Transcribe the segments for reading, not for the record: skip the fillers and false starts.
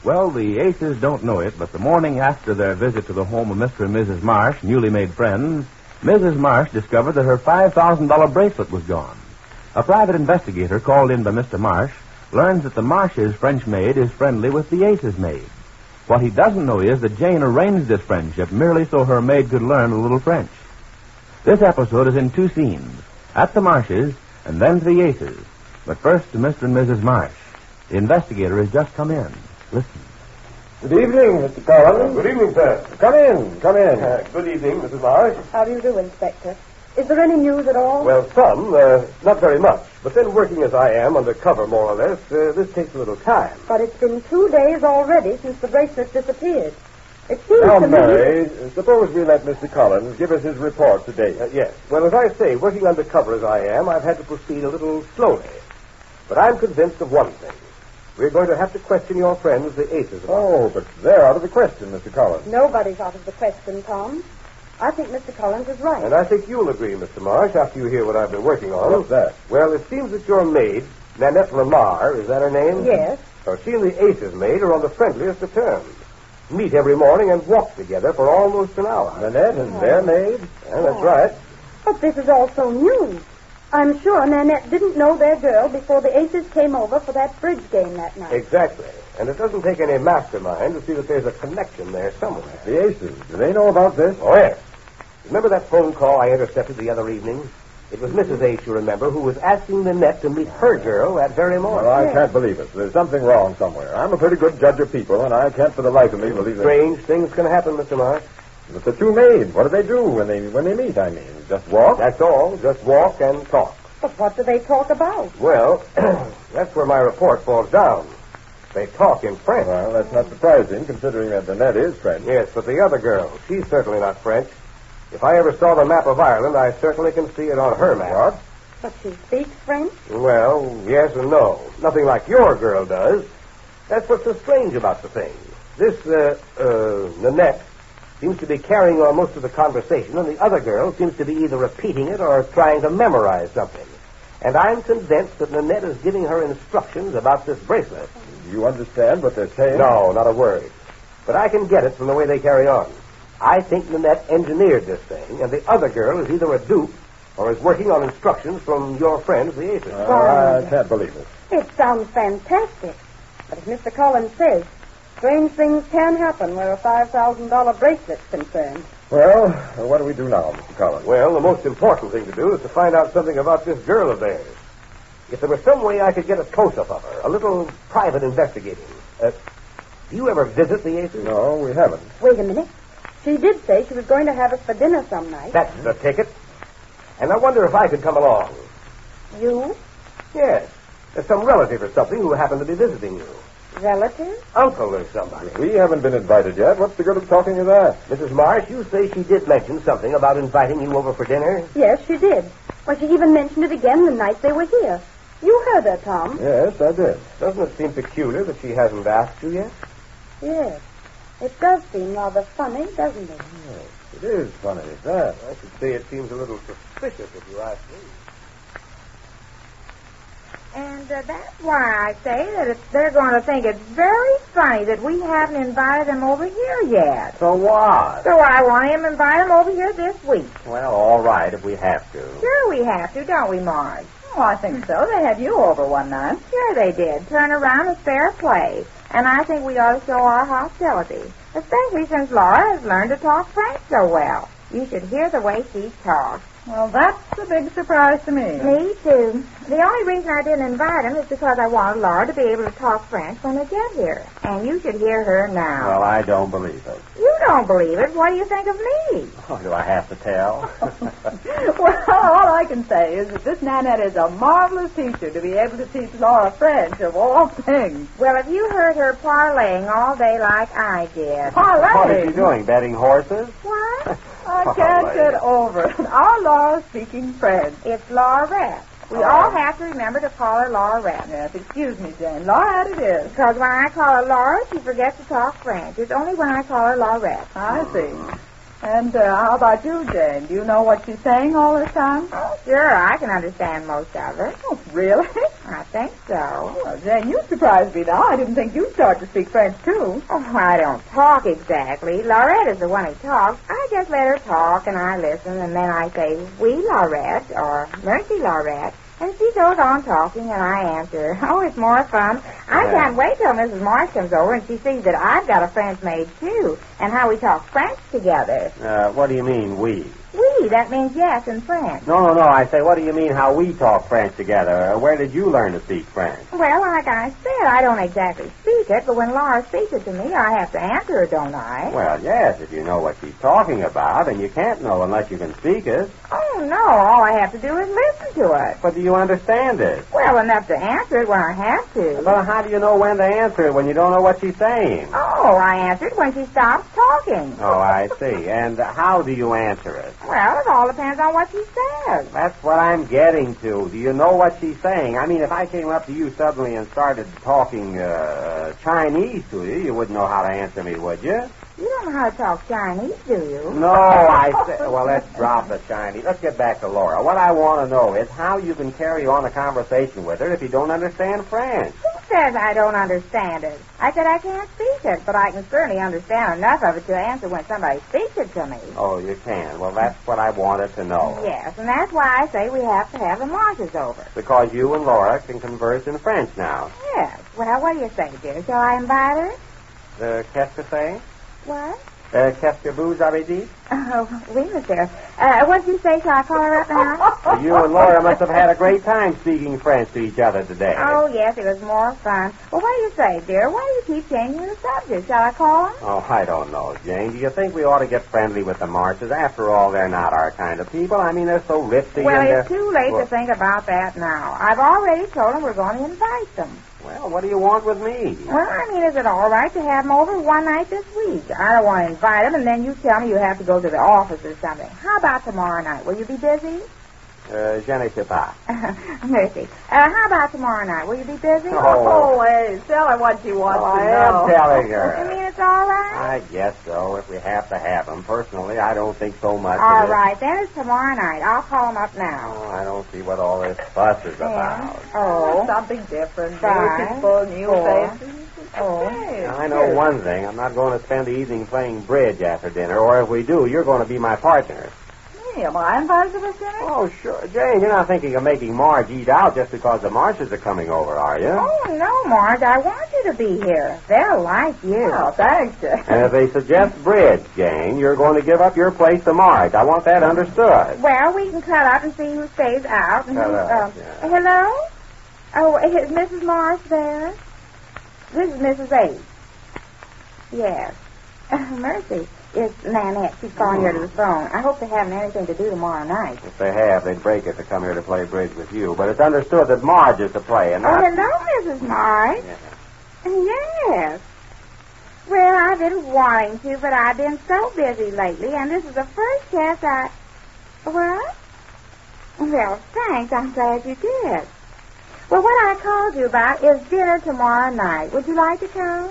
Well, the Aces don't know it, but the morning after their visit to the home of Mr. and Mrs. Marsh, newly made friends, Mrs. Marsh discovered that her $5,000 bracelet was gone. A private investigator called in by Mr. Marsh learns that the Marsh's French maid is friendly with the Ace's maid. What he doesn't know is that Jane arranged this friendship merely so her maid could learn a little French. This episode is in two scenes, at the Marshes and then to the Aces. But first to Mr. and Mrs. Marsh. The investigator has just come in. Listen. Good evening, Mr. Collins. Good evening, sir. Come in. Good evening, Mrs. Marsh. How do you do, Inspector? Is there any news at all? Well, some, not very much. But then working as I am, under cover more or less, this takes a little time. But it's been 2 days already since the bracelet disappeared. It seems Now, to Mary, suppose we let Mr. Collins give us his report today. Yes. Well, as I say, working under cover as I am, I've had to proceed a little slowly. But I'm convinced of one thing. We're going to have to question your friends, the Aces. Oh, but they're out of the question, Mr. Collins. Nobody's out of the question, Tom. I think Mr. Collins is right. And I think you'll agree, Mr. Marsh, after you hear what I've been working on. What's that? Well, it seems that your maid, Nanette Lamar, is that her name? Yes. So she and the Aces maid are on the friendliest of terms. Meet every morning and walk together for almost an hour. Nanette and their maid? Yeah, that's right. But this is all so new. I'm sure Nanette didn't know their girl before the Aces came over for that bridge game that night. Exactly. And it doesn't take any mastermind to see that there's a connection there somewhere. The Aces, do they know about this? Oh, yes. Remember that phone call I intercepted the other evening? It was Mrs. H., you remember, who was asking Nanette to meet her girl that very morning. Well, I can't believe it. There's something wrong somewhere. I'm a pretty good judge of people, and I can't for the life of me believe that. Strange things can happen, Mr. Marsh. But the two maids, what do they do when they meet, I mean? Just walk? That's all. Just walk and talk. But what do they talk about? Well, that's where my report falls down. They talk in French. Well, that's not surprising, considering that Nanette is French. Yes, but the other girl, she's certainly not French. If I ever saw the map of Ireland, I certainly can see it on her map. What? But she speaks French? Well, yes and no. Nothing like your girl does. That's what's so strange about the thing. This, Nanette seems to be carrying on most of the conversation, and the other girl seems to be either repeating it or trying to memorize something. And I'm convinced that Nanette is giving her instructions about this bracelet. You understand what they're saying? No, not a word. But I can get it from the way they carry on. I think Nanette engineered this thing, and the other girl is either a dupe or is working on instructions from your friends, the Aces. I can't believe it. It sounds fantastic. But as Mr. Collins says, strange things can happen where a $5,000 bracelet's concerned. Well, what do we do now, Mr. Collins? Well, the most important thing to do is to find out something about this girl of theirs. If there was some way I could get a close-up of her, a little private investigating. Do you ever visit the Aces? No, we haven't. Wait a minute. She did say she was going to have us for dinner some night. That's the ticket. And I wonder if I could come along. You? Yes. There's some relative or something who happened to be visiting you. Relative? Uncle or somebody. We haven't been invited yet. What's the good of talking of that? Mrs. Marsh, you say she did mention something about inviting you over for dinner? Yes, she did. Well, she even mentioned it again the night they were here. You heard her, Tom. Yes, I did. Doesn't it seem peculiar that she hasn't asked you yet? Yes. It does seem rather funny, doesn't it? Yes, it is funny, is that? I should say it seems a little suspicious if you ask me. And that's why I say that they're going to think it's very funny that we haven't invited them over here yet. So what? So I want him to invite them over here this week. Well, all right, if we have to. Sure we have to, don't we, Marge? Oh, I think so. They had you over one night. Sure they did. Turn around is fair play. And I think we ought to show our hostility, especially since Laura has learned to talk French so well. You should hear the way she talks. Well, that's a big surprise to me. Me, too. The only reason I didn't invite him is because I wanted Laura to be able to talk French when they get here. And you should hear her now. Well, I don't believe it. You don't believe it. What do you think of me? Oh, do I have to tell? Well, all I can say is that this Nanette is a marvelous teacher to be able to teach Laura French, of all things. Well, if you heard her parlaying all day like I did. Parlaying? What is she doing, betting horses? What? I can't get over it. Our Laura speaking French. It's Laurette. We all have to remember to call her Laurette. Yes, excuse me, Jane. Laurette it is. Because when I call her Laura, she forgets to talk French. It's only when I call her Laurette. I see. And how about you, Jane? Do you know what she's saying all the time? Oh, sure, I can understand most of it. Oh, really? I think so. Well, Jane, you surprised me now. I didn't think you'd start to speak French, too. Oh, I don't talk exactly. Laurette is the one who talks. I just let her talk, and I listen, and then I say, oui, Laurette, or merci, Laurette. And she goes on talking, and I answer. Oh, it's more fun. I can't wait till Mrs. Marsh comes over and she sees that I've got a French maid, too, and how we talk French together. What do you mean, we? Oui, that means yes in French. No. I say, what do you mean how we talk French together? Where did you learn to speak French? Well, like I said, I don't exactly speak it, but when Laura speaks it to me, I have to answer her, don't I? Well, yes, if you know what she's talking about, and you can't know unless you can speak it. Oh, no, all I have to do is listen to it. But do you understand it? Well, enough to answer it when I have to. Well, how do you know when to answer it when you don't know what she's saying? Oh, I answer it when she stops talking. Oh, I see. And how do you answer it? Well, it all depends on what she says. That's what I'm getting to. Do you know what she's saying? I mean, if I came up to you suddenly and started talking Chinese to you, you wouldn't know how to answer me, would you? You don't know how to talk Chinese, do you? No, I said... Well, let's drop the Chinese. Let's get back to Laura. What I want to know is how you can carry on a conversation with her if you don't understand French. Who says I don't understand it? I said I can't speak it, but I can certainly understand enough of it to answer when somebody speaks it to me. Oh, you can. Well, that's what I wanted to know. Yes, and that's why I say we have to have the Marshes over. Because you and Laura can converse in French now. Yes. Well, what do you say, dear? Shall I invite her? Qu'est-ce que c'est? What? Qu'est-ce que vous avez dit? Oh, oui, monsieur. What did you say? Shall I call her up now? You and Laura must have had a great time speaking French to each other today. Oh, yes, it was more fun. Well, what do you say, dear? Why do you keep changing the subject? Shall I call him? Oh, I don't know, Jane. Do you think we ought to get friendly with the Marshes? After all, they're not our kind of people. I mean, they're so ritzy. Well, and it's too late to think about that now. I've already told them we're going to invite them. Well, what do you want with me? Well, I mean, is it all right to have them over one night this week? I don't want to invite them, and then you tell me you have to go to the office or something. How about tomorrow night? Will you be busy? Je ne sais pas. Mercy. How about tomorrow night? Will you be busy? Oh, hey, tell her what she wants to I know. am telling You her. mean it's all right? I guess so, if we have to have them. Personally, I don't think so much All of it. right, then it's tomorrow night. I'll call them up now. Oh, I don't see what all this fuss is about. Oh. Something different. Five, Beautiful, new 4. faces. Oh. Hey, I know one thing. I'm not going to spend the evening playing bridge after dinner, or if we do, you're going to be my partner. Hey, am I invited to this dinner? Oh, sure. Jane, you're not thinking of making Marge eat out just because the Marshes are coming over, are you? Oh, no, Marge. I want you to be here. They'll like you. Oh, thanks, Jane. And if they suggest bridge, Jane, you're going to give up your place to Marge. I want that understood. Well, we can cut up and see who stays out. And Cut who, up, yeah. Hello? Oh, is Mrs. Marsh there? This is Mrs. H. Yes. Mercy. It's Nanette. She's calling here to the phone. I hope they haven't anything to do tomorrow night. If they have, they'd break it to come here to play bridge with you. But it's understood that Marge is to play, and Oh, not... hello, Mrs. Marsh. Yes. Well, I've been wanting to, but I've been so busy lately, and this is the first chance I... What? Well, thanks. I'm glad you did. Well, what I called you about is dinner tomorrow night. Would you like to come?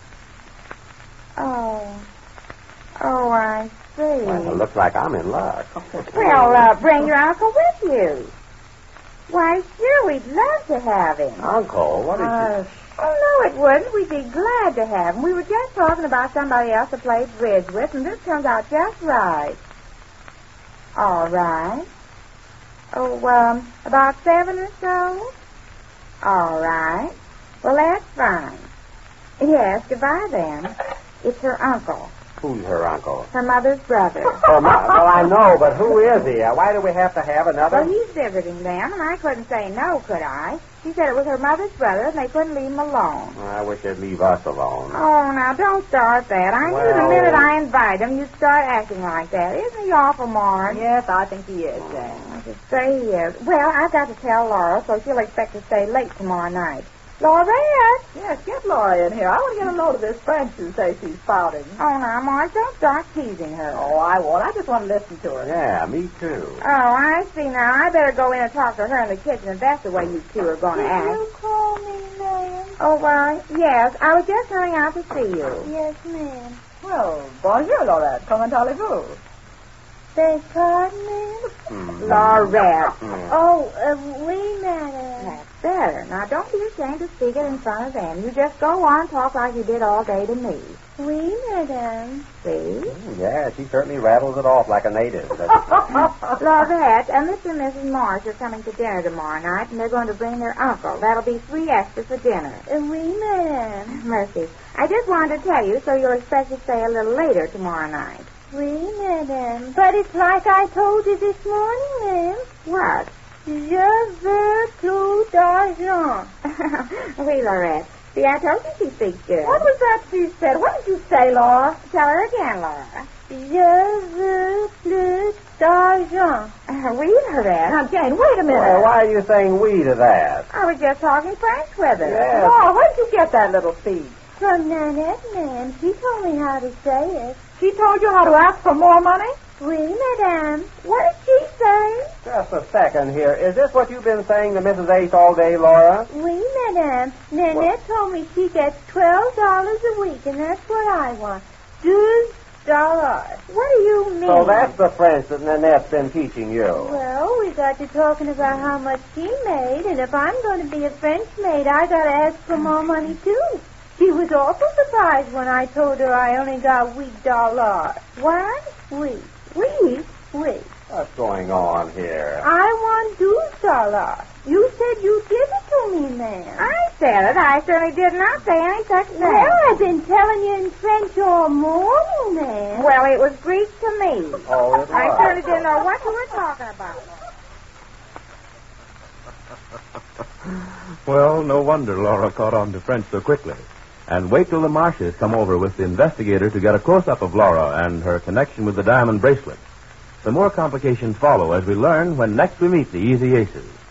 Oh, I see. Well, it looks like I'm in luck. Well, bring your uncle with you. Why, sure, we'd love to have him. Uncle, what is Oh, no, it wouldn't. We'd be glad to have him. We were just talking about somebody else to play bridge with, and this comes out just right. All right. Oh, about 7 or so? All right. Well, that's fine. Yes, goodbye then. It's her uncle. Who's her uncle? Her mother's brother. Oh, well, I know, but who is he? Why do we have to have another? Well, he's visiting them, and I couldn't say no, could I? She said it was her mother's brother, and they couldn't leave him alone. I wish they'd leave us alone. Oh, now, don't start that. I knew the Well- minute I invite him, you'd start acting like that. Isn't he awful, Marge? Yes, I think he is, Jane. I should say he is. Well, I've got to tell Laura, so she'll expect to stay late tomorrow night. Laurette! Yes, get Laura in here. I want to get a load of this French and say she's pouting. Oh, now, Marge, don't start teasing her. Oh, I won't. I just want to listen to her. Yeah, me too. Oh, I see now. I better go in and talk to her in the kitchen if that's the way you two are going to act. You call me ma'am? Oh, yes. I was just hurrying out to see you. Yes, ma'am. Well, bonjour, Laurette. Comment allez-vous? Beg pardon, ma'am? Laurette. Oh, oui, madam. That's better. Now, don't be ashamed to speak it in front of them. You just go on and talk like you did all day to me. Oui, madam. See? Yeah, she certainly rattles it off like a native. Laurette and Mr. and Mrs. Marsh are coming to dinner tomorrow night, and they're going to bring their uncle. That'll be 3 extras for dinner. Oui, madam. Mercy. I just wanted to tell you so you'll expect to stay a little later tomorrow night. Oui, madam. But it's like I told you this morning, ma'am. What? Je veux plus d'argent. Oui, Laurette. See, I told you she speaks good. What was that she said? What did you say, Laura? Tell her again, Laura. Je veux plus d'argent. Oui, Laurette. Now, Jane, wait a minute. Well, why are you saying we to that? I was just talking French with her. Yes. Laura, where did you get that little speech? From Nanette, ma'am. She told me how to say it. She told you how to ask for more money? Oui, madam. What did she say? Just a second here. Is this what you've been saying to Mrs. Ace all day, Laura? Oui, madam. Nanette told me she gets $12 a week, and that's what I want. $12. What do you mean? So that's the French that Nanette's been teaching you. Well, we got to talking about how much she made, and if I'm going to be a French maid, I got to ask for more money, too. She was awful surprised when I told her I only got $8. What? Oui. Oui? Oui. What's going on here? I want $12. You said you'd give it to me, ma'am. I said it. I certainly did not say any such thing. Well, I've been telling you in French all morning, ma'am. Well, it was Greek to me. Oh, it I was. certainly didn't know what you were talking about. Well, no wonder Laura caught on to French so quickly. And wait till the Marshes come over with the investigator to get a close-up of Laura and her connection with the diamond bracelet. Some more complications follow as we learn when next we meet the Easy Aces.